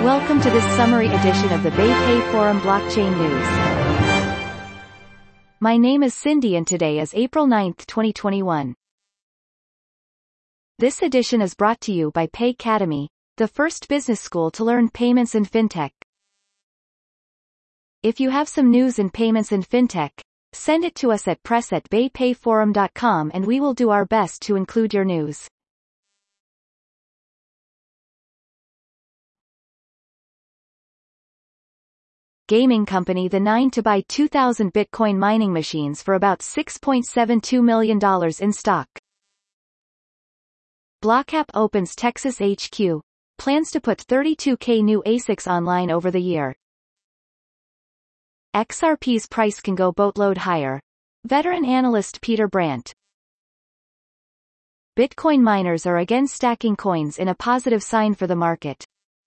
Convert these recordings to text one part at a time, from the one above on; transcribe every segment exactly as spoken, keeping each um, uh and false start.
Welcome to this summary edition of the BayPay Forum Blockchain News. My name is Cindy and today is April ninth, twenty twenty-one. This edition is brought to you by Paycademy, the first business school to learn payments and fintech. If you have some news in payments and fintech, send it to us at press at baypayforum dot com and we will do our best to include your news. Gaming company The Nine to buy two thousand Bitcoin mining machines for about six point seven two million dollars in stock. Blockapp opens Texas H Q, plans to put thirty-two K new A SICs online over the year. X R P's price can go boatload higher. Veteran analyst Peter Brandt. Bitcoin miners are again stacking coins in a positive sign for the market.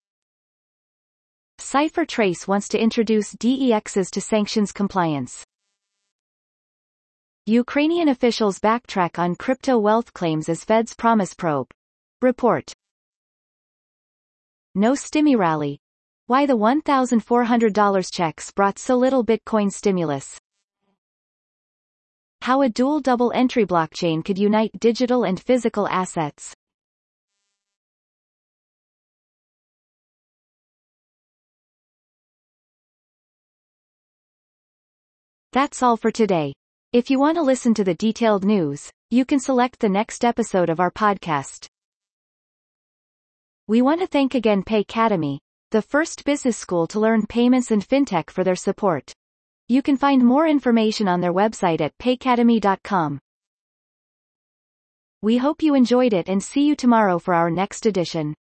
CipherTrace wants to introduce D E Xs to sanctions compliance. Ukrainian officials backtrack on crypto wealth claims as Fed's promise probe. Report. No Stimmy rally. Why the one thousand four hundred dollars checks brought so little Bitcoin stimulus. How a dual double entry blockchain could unite digital and physical assets. That's all for today. If you want to listen to the detailed news, you can select the next episode of our podcast. We want to thank again Paycademy, the first business school to learn payments and fintech, for their support. You can find more information on their website at paycademy dot com. We hope you enjoyed it and see you tomorrow for our next edition.